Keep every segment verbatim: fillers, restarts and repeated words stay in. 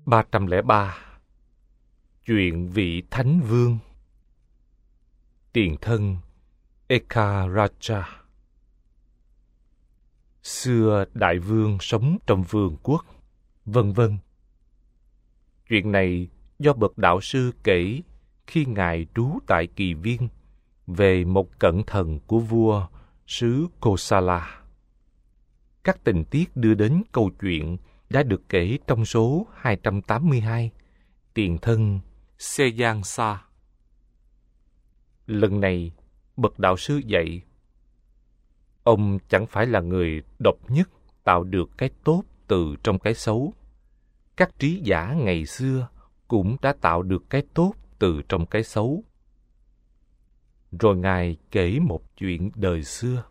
ba trăm lẻ ba. Chuyện vị Thánh Vương. Tiền thân Ekaraja. Xưa đại vương sống trong vương quốc, vân vân. Chuyện này do bậc đạo sư kể khi ngài trú tại Kỳ Viên về một cận thần của vua xứ Kosala. Các tình tiết đưa đến câu chuyện đã được kể trong số hai trăm tám mươi hai, tiền thân Seyansa. Lần này, bậc đạo sư dạy, ông chẳng phải là người độc nhất tạo được cái tốt từ trong cái xấu. Các trí giả ngày xưa cũng đã tạo được cái tốt từ trong cái xấu. Rồi ngài kể một chuyện đời xưa.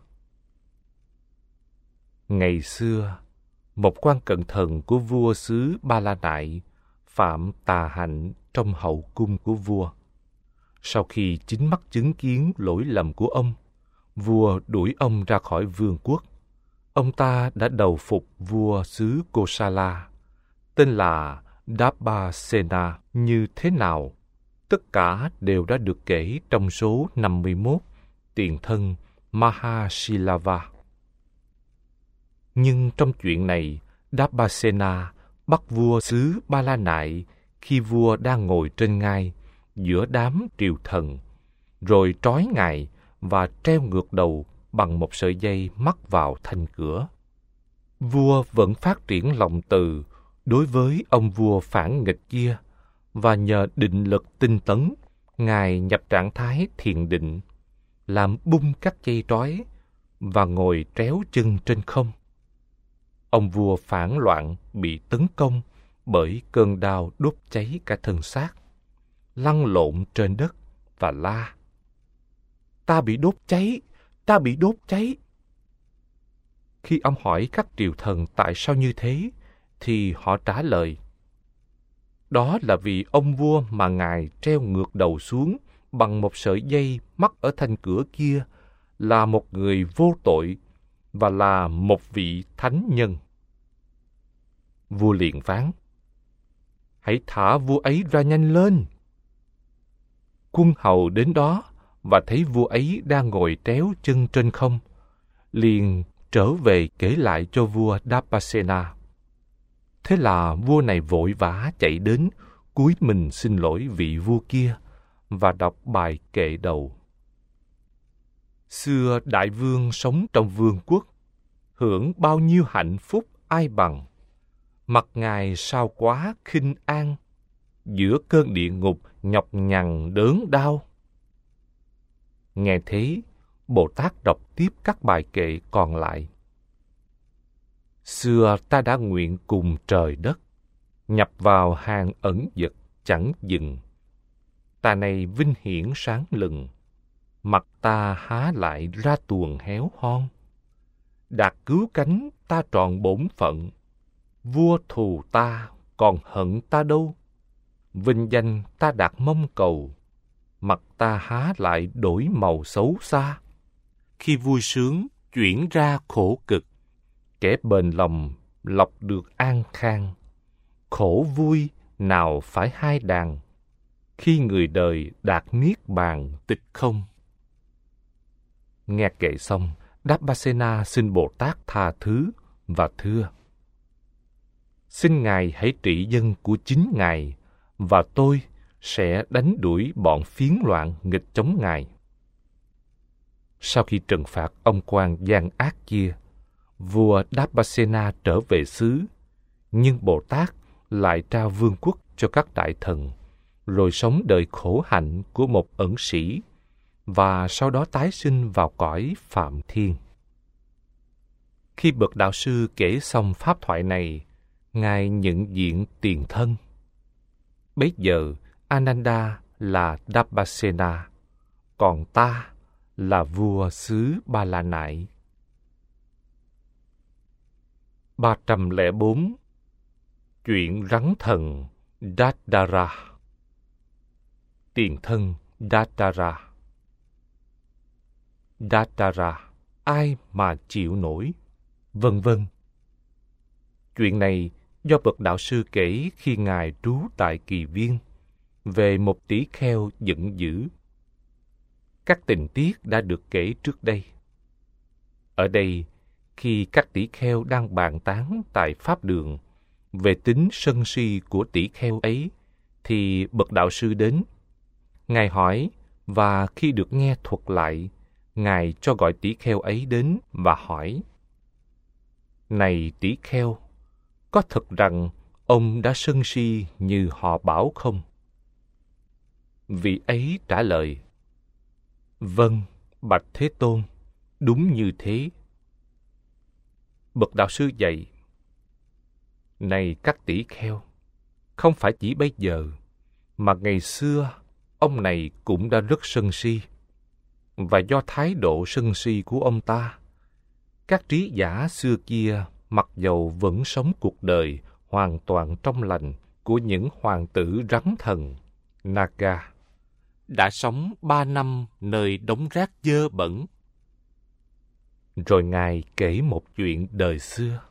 Ngày xưa, một quan cận thần của vua xứ Ba La Nại phạm tà hạnh trong hậu cung của vua. Sau khi chính mắt chứng kiến lỗi lầm của ông, vua đuổi ông ra khỏi vương quốc. Ông ta đã đầu phục vua xứ Kosala, tên là Dabasena như thế nào. Tất cả đều đã được kể trong số năm mươi mốt, tiền thân Mahashilava. Nhưng trong chuyện này, Dabasena bắt vua xứ Ba La Nại khi vua đang ngồi trên ngai giữa đám triều thần, rồi trói ngài và treo ngược đầu bằng một sợi dây mắc vào thanh cửa. Vua vẫn phát triển lòng từ đối với ông vua phản nghịch kia, và nhờ định lực tinh tấn, ngài nhập trạng thái thiền định, làm bung các dây trói và ngồi tréo chân trên không. Ông vua phản loạn bị tấn công bởi cơn đau đốt cháy cả thân xác, lăn lộn trên đất và la: "Ta bị đốt cháy, ta bị đốt cháy." Khi ông hỏi các triều thần tại sao như thế, thì họ trả lời: đó là vì ông vua mà ngài treo ngược đầu xuống bằng một sợi dây mắc ở thanh cửa kia là một người vô tội và là một vị thánh nhân. Vua liền phán: "Hãy thả vua ấy ra nhanh lên." Quân hầu đến đó và thấy vua ấy đang ngồi tréo chân trên không, liền trở về kể lại cho vua Dabasena. Thế là vua này vội vã chạy đến, cúi mình xin lỗi vị vua kia và đọc bài kệ đầu. Xưa đại vương sống trong vương quốc, hưởng bao nhiêu hạnh phúc ai bằng. Mặt ngài sao quá khinh an, giữa cơn địa ngục nhọc nhằn đớn đau. Nghe thế, Bồ Tát đọc tiếp các bài kệ còn lại. Xưa ta đã nguyện cùng trời đất, nhập vào hàng ẩn dật chẳng dừng. Ta này vinh hiển sáng lừng, mặt ta há lại ra tuồng héo hon. Đạt cứu cánh ta trọn bổn phận, vua thù ta còn hận ta đâu. Vinh danh ta đạt mong cầu, mặt ta há lại đổi màu xấu xa. Khi vui sướng chuyển ra khổ cực, kẻ bền lòng lọc được an khang. Khổ vui nào phải hai đàn, khi người đời đạt niết bàn tịch không. Nghe kệ xong, Dabasena xin Bồ Tát tha thứ và thưa: xin ngài hãy trị dân của chính ngài, và tôi sẽ đánh đuổi bọn phiến loạn nghịch chống ngài. Sau khi trừng phạt ông quan gian ác kia, vua Dabasena trở về xứ, nhưng Bồ Tát lại trao vương quốc cho các đại thần, rồi sống đời khổ hạnh của một ẩn sĩ, và sau đó tái sinh vào cõi Phạm Thiên. Khi bậc đạo sư kể xong pháp thoại này, ngài nhận diện tiền thân. Bấy giờ Ananda là Dabasena, còn ta là vua xứ Ba La Nại. ba trăm lẻ bốn. Chuyện rắn thần Dadara. Tiền thân Dadara. Dadara, ai mà chịu nổi, vân vân. Chuyện này do bậc đạo sư kể khi Ngài trú tại Kỳ Viên, về một tỷ kheo giận dữ. Các tình tiết đã được kể trước đây. Ở đây, khi các tỷ kheo đang bàn tán tại Pháp Đường về tính sân si của tỷ kheo ấy, thì bậc đạo sư đến. Ngài hỏi, và khi được nghe thuật lại, Ngài cho gọi tỷ kheo ấy đến và hỏi: Này tỷ kheo, có thật rằng ông đã sân si như họ bảo không? Vị ấy trả lời: Vâng, bạch Thế Tôn, đúng như thế. Bậc đạo sư dạy: Này các tỷ kheo, không phải chỉ bây giờ, mà ngày xưa ông này cũng đã rất sân si. Và do thái độ sân si của ông ta, các trí giả xưa kia mặc dầu vẫn sống cuộc đời hoàn toàn trong lành của những hoàng tử rắn thần Naga, đã sống ba năm nơi đống rác dơ bẩn. Rồi Ngài kể một chuyện đời xưa.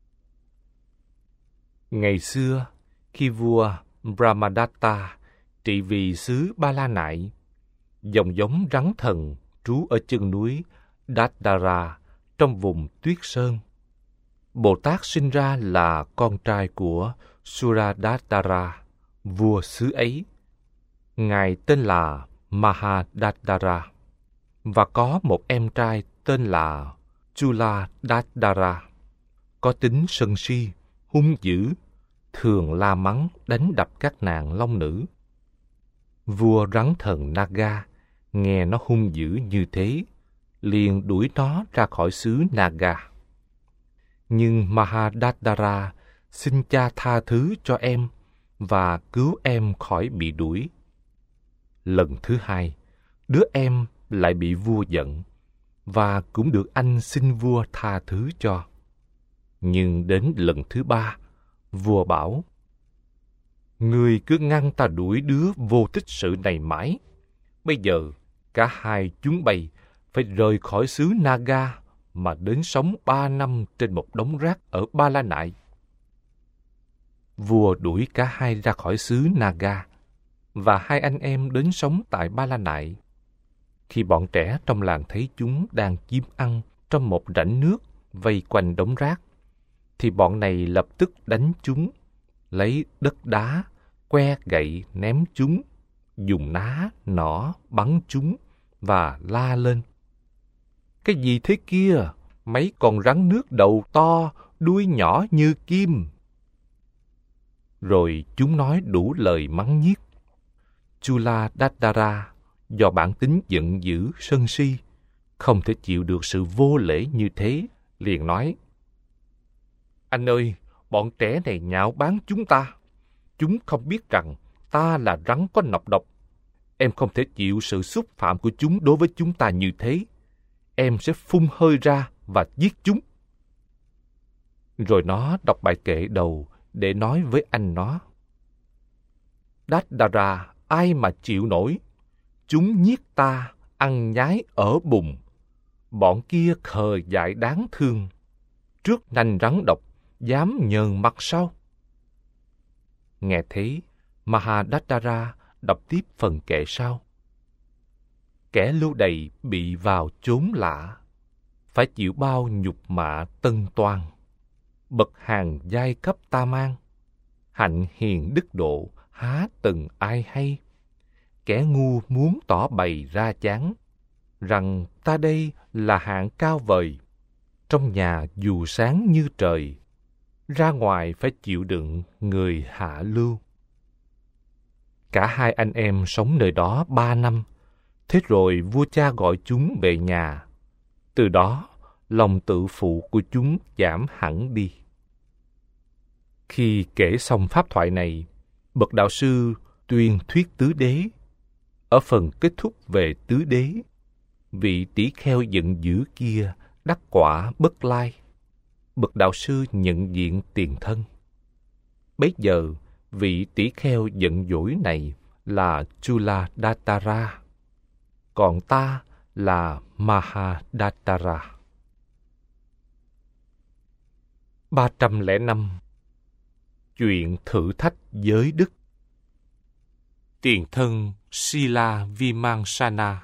Ngày xưa, khi vua Brahmadatta trị vì xứ Ba La Nại, dòng giống rắn thần trú ở chân núi Datdara trong vùng Tuyết Sơn. Bồ Tát sinh ra là con trai của Suradattara, vua xứ ấy. Ngài tên là Mahadattara, và có một em trai tên là Chuladattara, có tính sân si, hung dữ, thường la mắng đánh đập các nàng long nữ. Vua rắn thần Naga nghe nó hung dữ như thế, liền đuổi nó ra khỏi xứ Naga. Nhưng Mahadattara xin cha tha thứ cho em và cứu em khỏi bị đuổi. Lần thứ hai, đứa em lại bị vua giận, và cũng được anh xin vua tha thứ cho. Nhưng đến lần thứ ba, vua bảo: Ngươi cứ ngăn ta đuổi đứa vô tích sự này mãi. Bây giờ, cả hai chúng bay phải rời khỏi xứ Naga mà đến sống ba năm trên một đống rác ở Ba La Nại. Vua đuổi cả hai ra khỏi xứ Naga, và hai anh em đến sống tại Ba La Nại. Khi bọn trẻ trong làng thấy chúng đang chiêm ăn trong một rãnh nước vây quanh đống rác, thì bọn này lập tức đánh chúng, lấy đất đá, que gậy ném chúng, dùng ná, nỏ bắn chúng và la lên: Cái gì thế kia? Mấy con rắn nước đầu to, đuôi nhỏ như kim. Rồi chúng nói đủ lời mắng nhiếc. Chuladattara do bản tính giận dữ, sân si, không thể chịu được sự vô lễ như thế, liền nói: Anh ơi, bọn trẻ này nhạo báng chúng ta. Chúng không biết rằng ta là rắn có nọc độc. Em không thể chịu sự xúc phạm của chúng đối với chúng ta như thế. Em sẽ phun hơi ra và giết chúng. Rồi nó đọc bài kệ đầu để nói với anh nó: Datdara, ai mà chịu nổi? Chúng nhiếc ta, ăn nhái ở bùn. Bọn kia khờ dại đáng thương. Trước nanh rắn độc, dám nhờn mặt sau. Nghe thế, Mahadattara đọc tiếp phần kệ sau: Kẻ lưu đày bị vào chốn lạ, phải chịu bao nhục mạ tân toan. Bậc hàng giai cấp ta mang, hạnh hiền đức độ há từng ai hay. Kẻ ngu muốn tỏ bày ra chán, rằng ta đây là hạng cao vời. Trong nhà dù sáng như trời, ra ngoài phải chịu đựng người hạ lưu. Cả hai anh em sống nơi đó ba năm. Thế rồi vua cha gọi chúng về nhà. Từ đó, lòng tự phụ của chúng giảm hẳn đi. Khi kể xong pháp thoại này, bậc đạo sư tuyên thuyết tứ đế. Ở phần kết thúc về tứ đế, vị tỷ kheo giận dữ kia đắc quả bất lai. Bậc đạo sư nhận diện tiền thân. Bấy giờ, vị tỷ kheo giận dỗi này là Chuladattara, còn ta là Mahadattara. ba trăm lẻ năm. Chuyện thử thách giới đức. Tiền thân Sila Vimansana.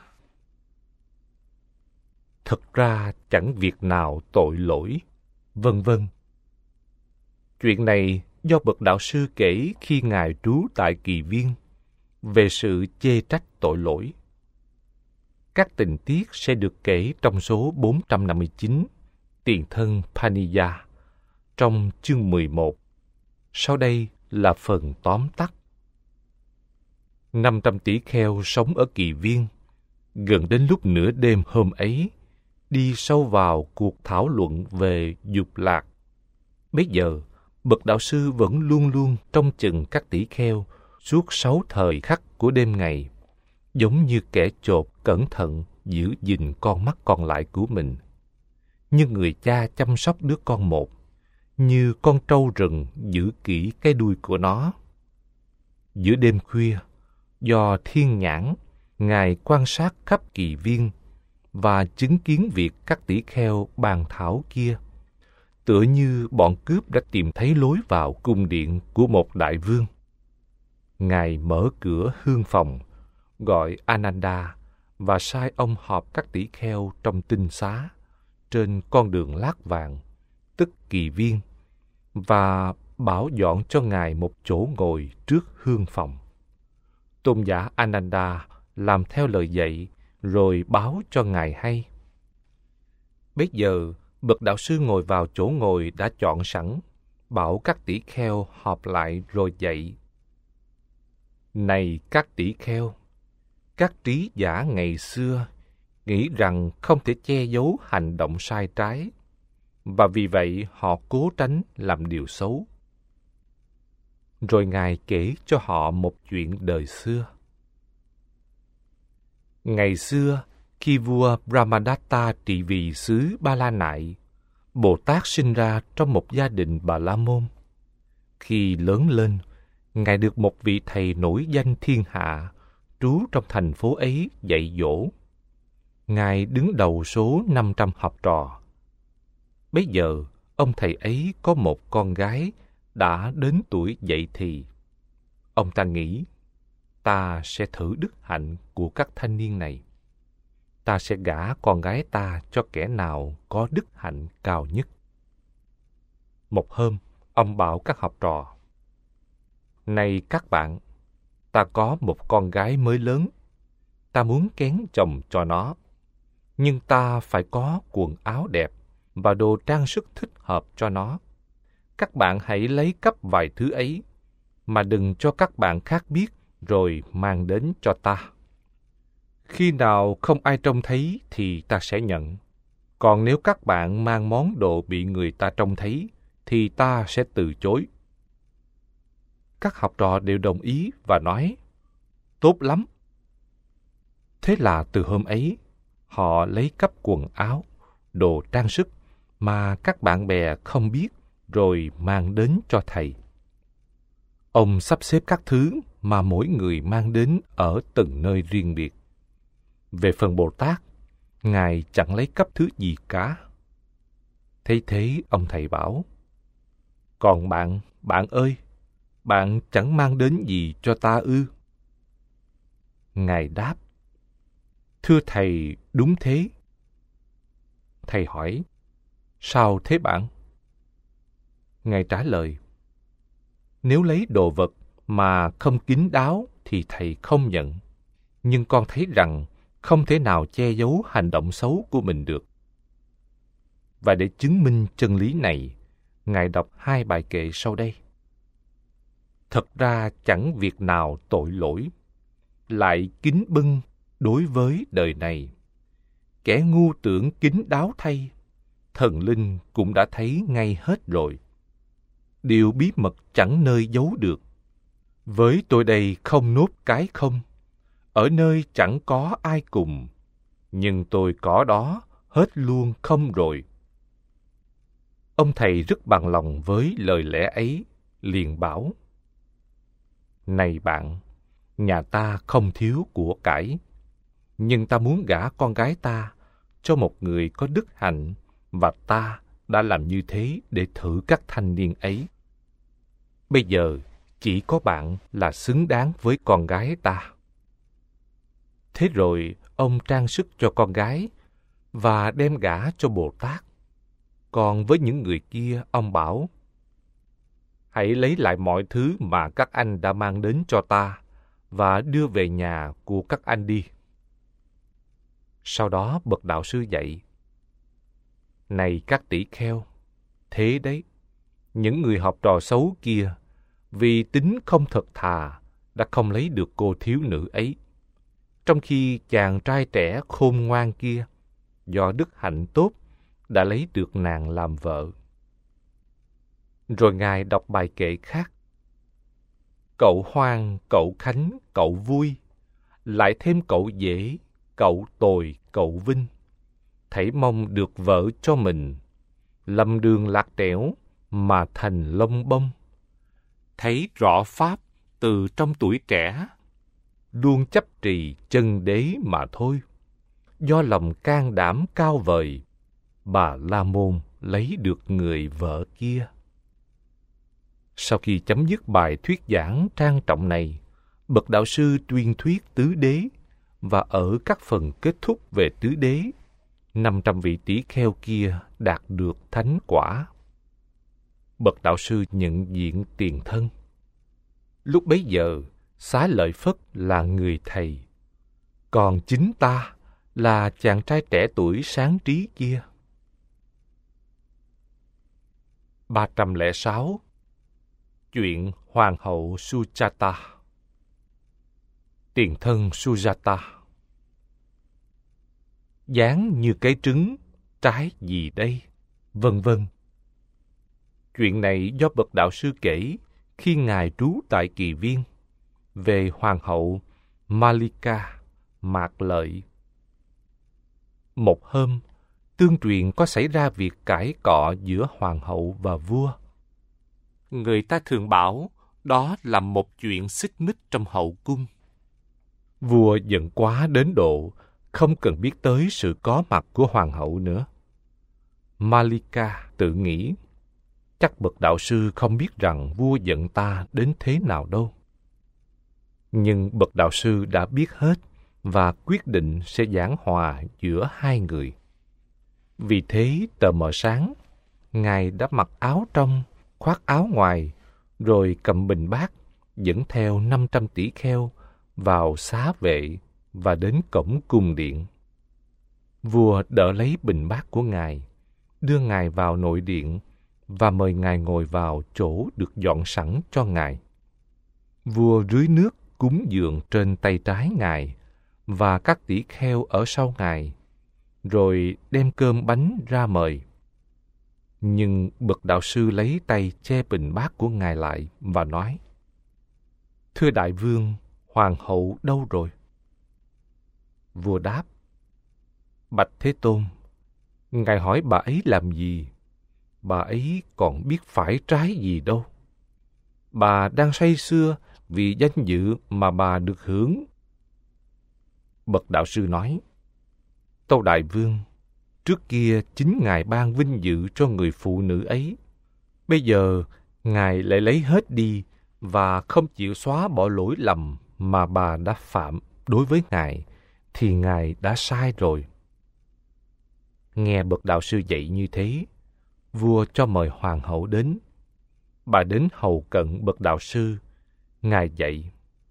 Thật ra chẳng việc nào tội lỗi, vân vân. Chuyện này do bậc đạo sư kể khi ngài trú tại Kỳ Viên về sự chê trách tội lỗi. Các tình tiết sẽ được kể trong số bốn trăm năm mươi chín, Tiền thân Paniya, trong chương mười một. Sau đây là phần tóm tắt. năm trăm tỷ kheo sống ở Kỳ Viên, gần đến lúc nửa đêm hôm ấy, đi sâu vào cuộc thảo luận về dục lạc. Bấy giờ, bậc đạo sư vẫn luôn luôn trông chừng các tỷ kheo suốt sáu thời khắc của đêm ngày, giống như kẻ chộp cẩn thận giữ gìn con mắt còn lại của mình, như người cha chăm sóc đứa con một, như con trâu rừng giữ kỹ cái đuôi của nó. Giữa đêm khuya, do thiên nhãn, ngài quan sát khắp Kỳ Viên và chứng kiến việc các tỷ kheo bàn thảo kia, tựa như bọn cướp đã tìm thấy lối vào cung điện của một đại vương. Ngài mở cửa hương phòng, gọi Ananda và sai ông họp các tỷ kheo trong tinh xá trên con đường lát vàng, tức Kỳ Viên, và bảo dọn cho ngài một chỗ ngồi trước hương phòng. Tôn giả Ananda làm theo lời dạy rồi báo cho ngài hay. Bấy giờ, bậc đạo sư ngồi vào chỗ ngồi đã chọn sẵn, bảo các tỷ kheo họp lại rồi dạy. Này các tỷ kheo, các trí giả ngày xưa nghĩ rằng không thể che giấu hành động sai trái, và vì vậy họ cố tránh làm điều xấu. Rồi ngài kể cho họ một chuyện đời xưa. Ngày xưa, khi vua Brahmadatta trị vì xứ Ba La Nại, Bồ Tát sinh ra trong một gia đình Bà La Môn. Khi lớn lên, ngài được một vị thầy nổi danh thiên hạ trú trong thành phố ấy dạy dỗ. Ngài đứng đầu số năm trăm học trò. Bấy giờ, ông thầy ấy có một con gái đã đến tuổi dậy thì. Ông ta nghĩ, ta sẽ thử đức hạnh của các thanh niên này. Ta sẽ gả con gái ta cho kẻ nào có đức hạnh cao nhất. Một hôm, ông bảo các học trò, này các bạn, ta có một con gái mới lớn. Ta muốn kén chồng cho nó. Nhưng ta phải có quần áo đẹp và đồ trang sức thích hợp cho nó. Các bạn hãy lấy cắp vài thứ ấy, mà đừng cho các bạn khác biết rồi mang đến cho ta. Khi nào không ai trông thấy thì ta sẽ nhận. Còn nếu các bạn mang món đồ bị người ta trông thấy, thì ta sẽ từ chối. Các học trò đều đồng ý và nói, tốt lắm. Thế là từ hôm ấy, họ lấy cắp quần áo, đồ trang sức mà các bạn bè không biết rồi mang đến cho thầy. Ông sắp xếp các thứ mà mỗi người mang đến ở từng nơi riêng biệt. Về phần Bồ Tát, ngài chẳng lấy cắp thứ gì cả. Thấy thế, ông thầy bảo, còn bạn, bạn ơi, bạn chẳng mang đến gì cho ta ư? Ngài đáp, thưa thầy, đúng thế. Thầy hỏi, sao thế bạn? Ngài trả lời, nếu lấy đồ vật mà không kín đáo thì thầy không nhận. Nhưng con thấy rằng không thể nào che giấu hành động xấu của mình được. Và để chứng minh chân lý này, ngài đọc hai bài kệ sau đây. Thật ra chẳng việc nào tội lỗi, lại kín bưng đối với đời này. Kẻ ngu tưởng kín đáo thay, thần linh cũng đã thấy ngay hết rồi. Điều bí mật chẳng nơi giấu được. Với tôi đây không nốt cái không, ở nơi chẳng có ai cùng, nhưng tôi có đó, hết luôn không rồi. Ông thầy rất bằng lòng với lời lẽ ấy, liền bảo, này bạn, nhà ta không thiếu của cải, nhưng ta muốn gả con gái ta cho một người có đức hạnh, và ta đã làm như thế để thử các thanh niên ấy. Bây giờ chỉ có bạn là xứng đáng với con gái ta. Thế rồi ông trang sức cho con gái và đem gả cho Bồ Tát. Còn với những người kia, ông bảo: hãy lấy lại mọi thứ mà các anh đã mang đến cho ta và đưa về nhà của các anh đi. Sau đó bậc đạo sư dạy: này các tỷ kheo, thế đấy, những người học trò xấu kia, vì tính không thật thà, đã không lấy được cô thiếu nữ ấy. Trong khi chàng trai trẻ khôn ngoan kia, do đức hạnh tốt, đã lấy được nàng làm vợ. Rồi Ngài đọc bài kệ khác: cậu hoang, cậu khánh, cậu vui, lại thêm cậu dễ, cậu tồi, cậu vinh. Thảy mong được vợ cho mình, lầm đường lạc trẻo mà thành lông bông. Thấy rõ pháp từ trong tuổi trẻ, luôn chấp trì chân đế mà thôi. Do lòng can đảm cao vời, bà La Môn lấy được người vợ kia. Sau khi chấm dứt bài thuyết giảng trang trọng này, bậc đạo sư tuyên thuyết tứ đế, và ở các phần kết thúc về tứ đế, năm trăm vị tỷ kheo kia đạt được thánh quả. Bậc đạo sư nhận diện tiền thân. Lúc bấy giờ, Xá Lợi Phất là người thầy, còn chính ta là chàng trai trẻ tuổi sáng trí kia. ba trăm lẻ sáu. Chuyện Hoàng hậu Sujata. Tiền thân Sujata. Dáng như cái trứng, trái gì đây? Vân vân. Chuyện này do bậc đạo sư kể khi Ngài trú tại Kỳ Viên, về Hoàng hậu Malika, Mạc Lợi. Một hôm, tương truyền có xảy ra việc cãi cọ giữa hoàng hậu và vua. Người ta thường bảo đó là một chuyện xích mích trong hậu cung. Vua giận quá đến độ không cần biết tới sự có mặt của hoàng hậu nữa. Malika tự nghĩ, chắc bậc đạo sư không biết rằng vua giận ta đến thế nào đâu. Nhưng bậc đạo sư đã biết hết và quyết định sẽ giảng hòa giữa hai người. Vì thế tờ mờ sáng, Ngài đã mặc áo trong, khoác áo ngoài, rồi cầm bình bát, dẫn theo năm trăm tỷ kheo vào xá vệ và đến cổng cung điện. Vua đỡ lấy bình bát của Ngài, đưa Ngài vào nội điện và mời Ngài ngồi vào chỗ được dọn sẵn cho Ngài. Vua rưới nước cúng dường trên tay trái Ngài và các tỷ kheo ở sau Ngài, rồi đem cơm bánh ra mời. Nhưng bậc đạo sư lấy tay che bình bát của Ngài lại và nói: thưa đại vương, hoàng hậu đâu rồi? Vua đáp: bạch Thế Tôn, Ngài hỏi bà ấy làm gì? Bà ấy còn biết phải trái gì đâu. Bà đang say sưa vì danh dự mà bà được hưởng. Bậc đạo sư nói: tâu đại vương, trước kia chính Ngài ban vinh dự cho người phụ nữ ấy. Bây giờ Ngài lại lấy hết đi và không chịu xóa bỏ lỗi lầm mà bà đã phạm đối với Ngài, thì Ngài đã sai rồi. Nghe bậc đạo sư dạy như thế, vua cho mời hoàng hậu đến. Bà đến hầu cận bậc đạo sư. Ngài dạy: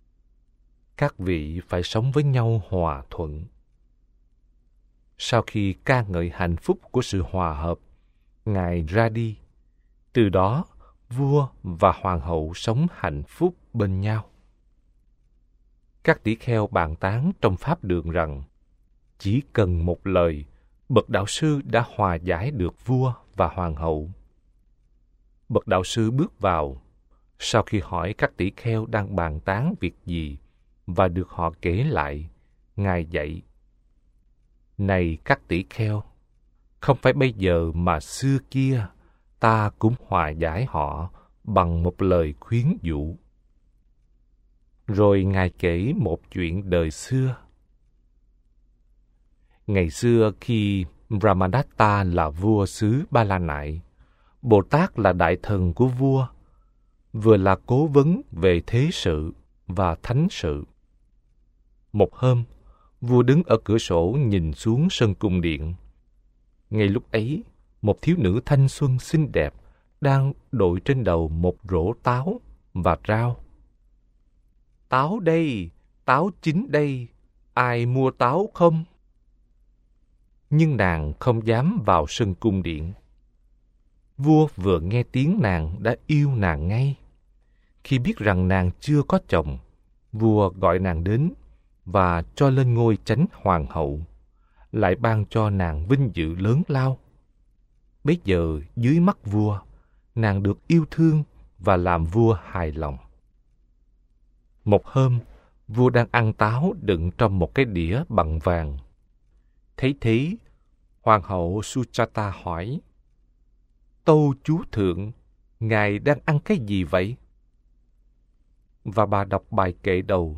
các vị phải sống với nhau hòa thuận. Sau khi ca ngợi hạnh phúc của sự hòa hợp, Ngài ra đi. Từ đó, vua và hoàng hậu sống hạnh phúc bên nhau. Các tỷ kheo bàn tán trong pháp đường rằng chỉ cần một lời, bậc đạo sư đã hòa giải được vua và hoàng hậu. Bậc đạo sư bước vào, sau khi hỏi các tỷ kheo đang bàn tán việc gì và được họ kể lại, Ngài dạy: này các tỷ kheo, không phải bây giờ mà xưa kia ta cũng hòa giải họ bằng một lời khuyến dụ. Rồi Ngài kể một chuyện đời xưa. Ngày xưa khi Brahmadatta là vua xứ Ba La Nại, Bồ Tát là đại thần của vua, vừa là cố vấn về thế sự và thánh sự. Một hôm, vua đứng ở cửa sổ nhìn xuống sân cung điện. Ngay lúc ấy, một thiếu nữ thanh xuân xinh đẹp đang đội trên đầu một rổ táo và rao: "Táo đây, táo chín đây, ai mua táo không?" Nhưng nàng không dám vào sân cung điện. Vua vừa nghe tiếng nàng đã yêu nàng ngay. Khi biết rằng nàng chưa có chồng, vua gọi nàng đến và cho lên ngôi chánh hoàng hậu, lại ban cho nàng vinh dự lớn lao. Bấy giờ dưới mắt vua, nàng được yêu thương và làm vua hài lòng. Một hôm, vua đang ăn táo đựng trong một cái đĩa bằng vàng. Thấy thế, hoàng hậu Suchata hỏi: "Tâu chúa thượng, ngài đang ăn cái gì vậy?" Và bà đọc bài kệ đầu: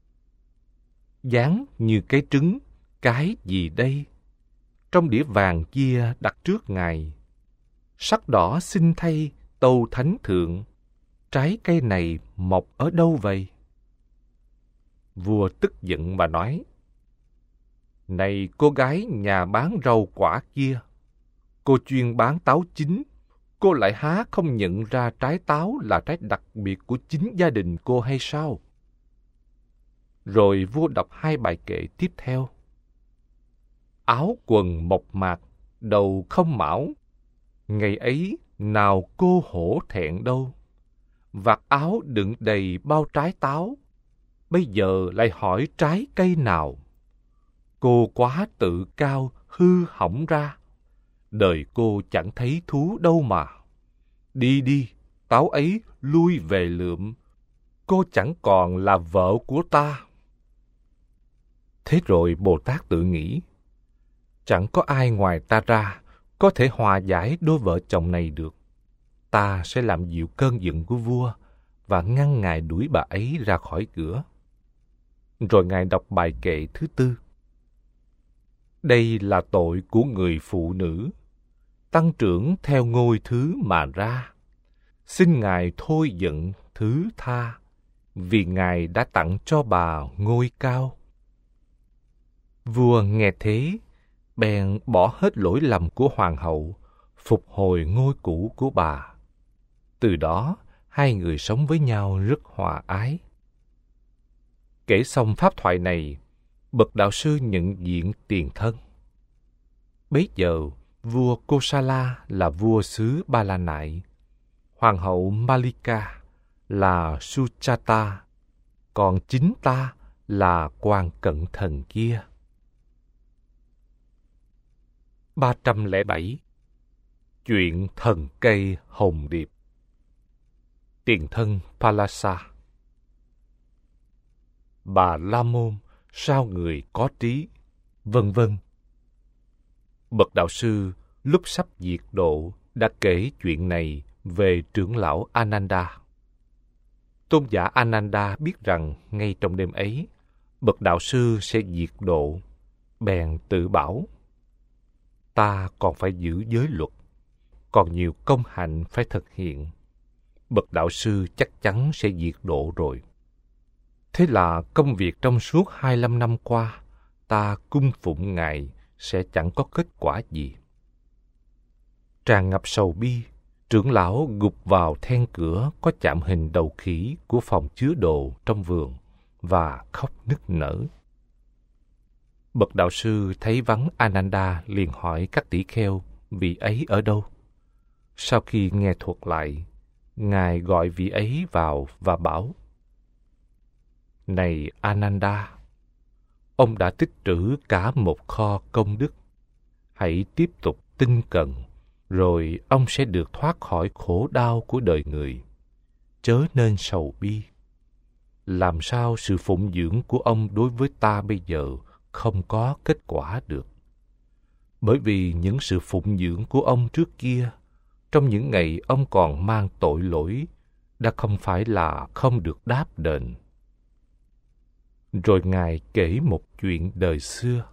"Dáng như cái trứng, cái gì đây? Trong đĩa vàng kia đặt trước ngài. Sắc đỏ xinh thay, tâu thánh thượng, trái cây này mọc ở đâu vậy?" Vua tức giận và nói: "Này cô gái nhà bán rau quả kia, cô chuyên bán táo chín, cô lại há không nhận ra trái táo là trái đặc biệt của chính gia đình cô hay sao?" Rồi vua đọc hai bài kệ tiếp theo: "Áo quần mộc mạc, đầu không mão, ngày ấy nào cô hổ thẹn đâu. Vạt áo đựng đầy bao trái táo, bây giờ lại hỏi trái cây nào. Cô quá tự cao, hư hỏng ra, đời cô chẳng thấy thú đâu mà. Đi đi, táo ấy lui về lượm, cô chẳng còn là vợ của ta." Thế rồi Bồ Tát tự nghĩ: chẳng có ai ngoài ta ra có thể hòa giải đôi vợ chồng này được. Ta sẽ làm dịu cơn giận của vua và ngăn ngài đuổi bà ấy ra khỏi cửa. Rồi ngài đọc bài kệ thứ tư: "Đây là tội của người phụ nữ, tăng trưởng theo ngôi thứ mà ra. Xin ngài thôi giận thứ tha, vì ngài đã tặng cho bà ngôi cao." Vua nghe thế, bèn bỏ hết lỗi lầm của hoàng hậu, phục hồi ngôi cũ của bà. Từ đó, hai người sống với nhau rất hòa ái. Kể xong pháp thoại này, bậc đạo sư nhận diện tiền thân. Bấy giờ, vua Kosala là vua xứ Ba La Nại, hoàng hậu Malika là Suchata, còn chính ta là quan cận thần kia. ba trăm lẻ bảy. Chuyện thần cây hồng điệp. Tiền thân Palasa. Bà La Môn, sao người có trí, vân vân. Bậc đạo sư lúc sắp diệt độ đã kể chuyện này về trưởng lão Ananda. Tôn giả Ananda biết rằng ngay trong đêm ấy, bậc đạo sư sẽ diệt độ, bèn tự bảo: ta còn phải giữ giới luật, còn nhiều công hạnh phải thực hiện. Bậc đạo sư chắc chắn sẽ diệt độ rồi. Thế là công việc trong suốt hai mươi lăm năm qua, ta cung phụng ngài sẽ chẳng có kết quả gì. Tràn ngập sầu bi, trưởng lão gục vào then cửa có chạm hình đầu khỉ của phòng chứa đồ trong vườn và khóc nức nở. Bậc đạo sư thấy vắng Ananda liền hỏi các tỷ kheo vị ấy ở đâu. Sau khi nghe thuật lại, ngài gọi vị ấy vào và bảo: này Ananda, ông đã tích trữ cả một kho công đức. Hãy tiếp tục tinh cần, rồi ông sẽ được thoát khỏi khổ đau của đời người. Chớ nên sầu bi. Làm sao sự phụng dưỡng của ông đối với ta bây giờ không có kết quả được? Bởi vì những sự phụng dưỡng của ông trước kia, trong những ngày ông còn mang tội lỗi, đã không phải là không được đáp đền. Rồi ngài kể một chuyện đời xưa.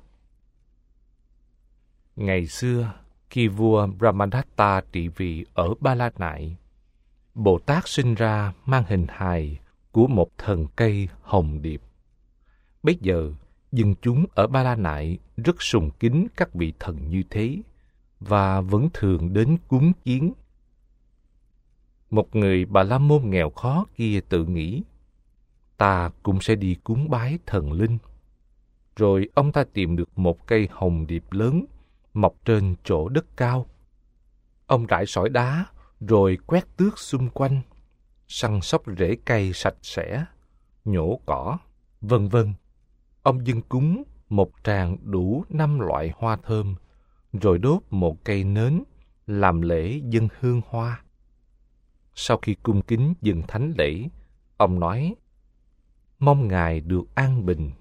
Ngày xưa, khi vua Brahmadatta trị vì ở Ba La Nại, Bồ Tát sinh ra mang hình hài của một thần cây hồng điệp. Bấy giờ, dân chúng ở Ba La Nại rất sùng kính các vị thần như thế, và vẫn thường đến cúng kiến. Một người Bà La Môn nghèo khó kia tự nghĩ, ta cũng sẽ đi cúng bái thần linh. Rồi ông ta tìm được một cây hồng điệp lớn, mọc trên chỗ đất cao. Ông rải sỏi đá, rồi quét tước xung quanh, săn sóc rễ cây sạch sẽ, nhổ cỏ, vân vân. Ông dâng cúng một tràng đủ năm loại hoa thơm, rồi đốt một cây nến, làm lễ dâng hương hoa. Sau khi cung kính dâng thánh lễ, ông nói, mong Ngài được an bình.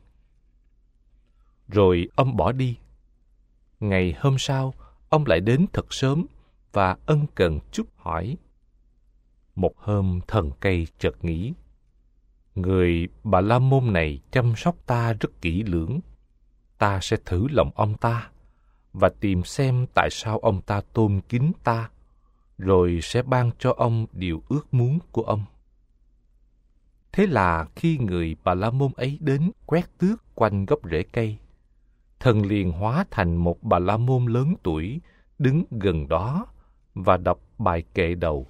Rồi ông bỏ đi. Ngày hôm sau, ông lại đến thật sớm và ân cần chúc hỏi. Một hôm thần cây chợt nghĩ, người Bà La Môn này chăm sóc ta rất kỹ lưỡng. Ta sẽ thử lòng ông ta và tìm xem tại sao ông ta tôn kính ta, rồi sẽ ban cho ông điều ước muốn của ông. Thế là khi người Bà La Môn ấy đến quét tước quanh gốc rễ cây, thần liền hóa thành một Bà La Môn lớn tuổi đứng gần đó và đọc bài kệ đầu.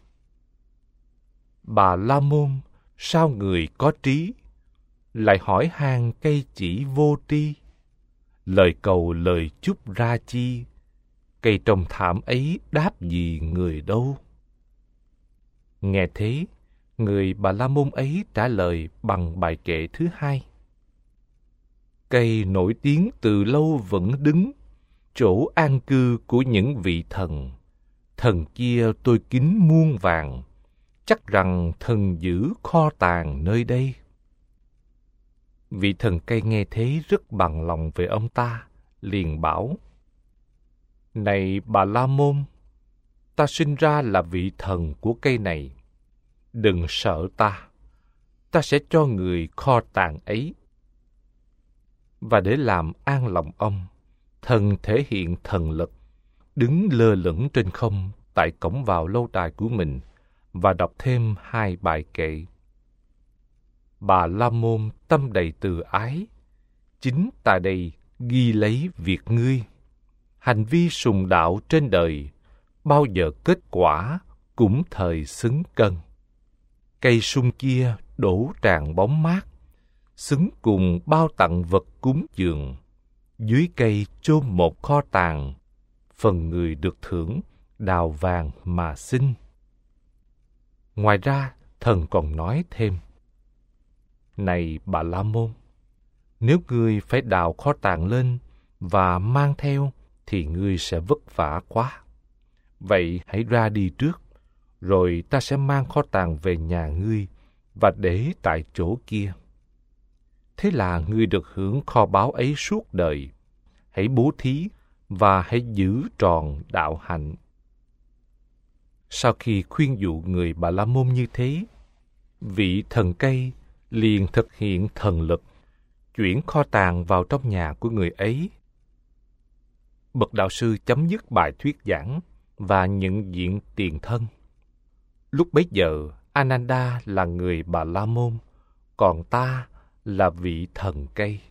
Bà La Môn, sao người có trí, lại hỏi han cây chỉ vô tri, lời cầu lời chúc ra chi, cây trồng thảm ấy đáp gì người đâu. Nghe thế, người Bà La Môn ấy trả lời bằng bài kệ thứ hai. Cây nổi tiếng từ lâu vẫn đứng, chỗ an cư của những vị thần. Thần kia tôi kính muôn vàng, chắc rằng thần giữ kho tàng nơi đây. Vị thần cây nghe thế rất bằng lòng về ông ta, liền bảo, này Bà La Môn, ta sinh ra là vị thần của cây này. Đừng sợ ta, ta sẽ cho người kho tàng ấy. Và để làm an lòng ông, thần thể hiện thần lực, đứng lơ lửng trên không tại cổng vào lâu đài của mình và đọc thêm hai bài kệ. Bà La Môn tâm đầy từ ái, chính ta đây ghi lấy việc ngươi. Hành vi sùng đạo trên đời, bao giờ kết quả cũng thời xứng cân. Cây sung kia đổ tràn bóng mát, xứng cùng bao tặng vật cúng dường. Dưới cây chôn một kho tàng, phần người được thưởng đào vàng mà xin. Ngoài ra, thần còn nói thêm, này Bà La Môn, nếu ngươi phải đào kho tàng lên và mang theo, thì ngươi sẽ vất vả quá. Vậy hãy ra đi trước, rồi ta sẽ mang kho tàng về nhà ngươi và để tại chỗ kia. Thế là ngươi được hưởng kho báu ấy suốt đời. Hãy bố thí và hãy giữ tròn đạo hạnh. Sau khi khuyên dụ người Bà La Môn như thế, vị thần cây liền thực hiện thần lực, chuyển kho tàng vào trong nhà của người ấy. Bậc đạo sư chấm dứt bài thuyết giảng và nhận diện tiền thân. Lúc bấy giờ, Ananda là người Bà La Môn, còn ta là vị thần cây.